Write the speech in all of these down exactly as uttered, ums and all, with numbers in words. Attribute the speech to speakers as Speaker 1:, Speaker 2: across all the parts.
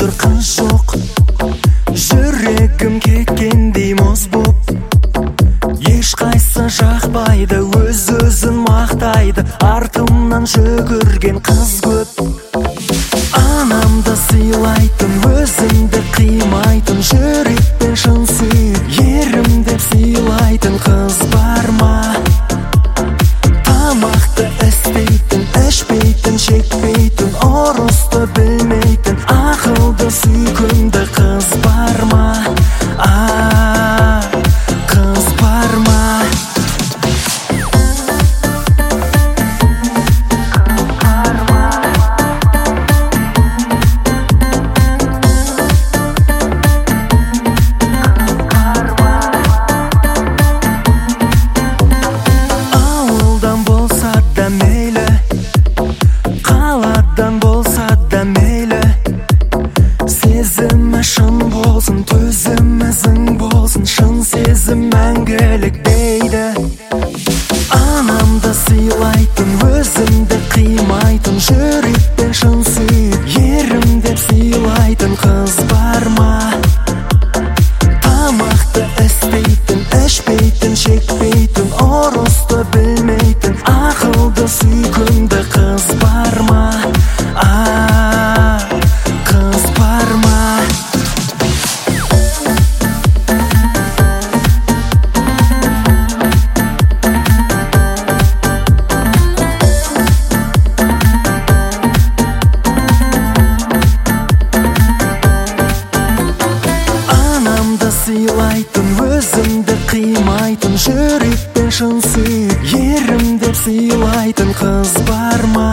Speaker 1: жатыр қыз жоқ. Жүрегім кеткендей мұз боп, ешқайсы жақпайды, өз-өзін мақтайды. Артымнан жүгірген қыз көп. Анамды сыйлайтын, өзімді қимайтын, жүрекпен шын сүйіп, ерім деп сыйлайтын қыз бар ма? Тамақты істейтін, ішпейтін, шекпейтін, ұрысты білмейтін, ақылды сүйкімді қыз бар ма? А, қыз бар ма? Ауылдан болса да мейлі, қаладан болса да мейлі, сезімі шын болсын, төзімізің болсын, шын сезім мәңгілік дейді. Анамды сыйлайтын, өзімді қимайтын, жүрекпен шын сүйіп, ерім деп сыйлайтын қыз бар ма? Тамақты істейтін, ішпейтін, шекпейтін, ұрысты білмейтін, ақылды сүйкімді қыз бар ма? А, қыз бар ма? Анамды сыйлайтын, өзімді қимайтын, жүрекпен шын сүйіп, ерім деп сыйлайтын қыз бар ма?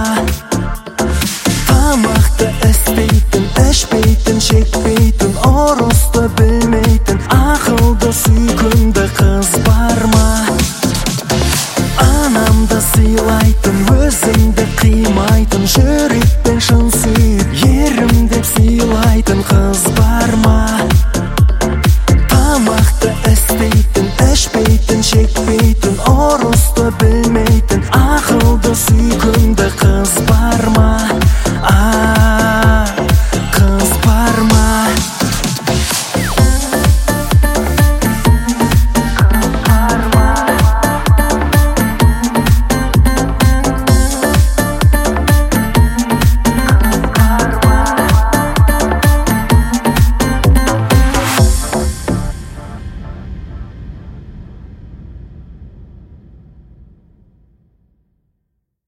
Speaker 1: Тамақты істейтін, ішпейтін, шекпейтін, ұрысты білмейтін, ақылды сүйкімді қыз бар ма? Анамды сыйлайтын, өзімді қимайтын, жүрекпен шын сүйіп, ерім деп сыйлайтын қыз бар ма? Тамақты істейтін, ішпейтін, шекпейтін, ұрысты білмейтін, ақылды сүйкімді қыз бар ма?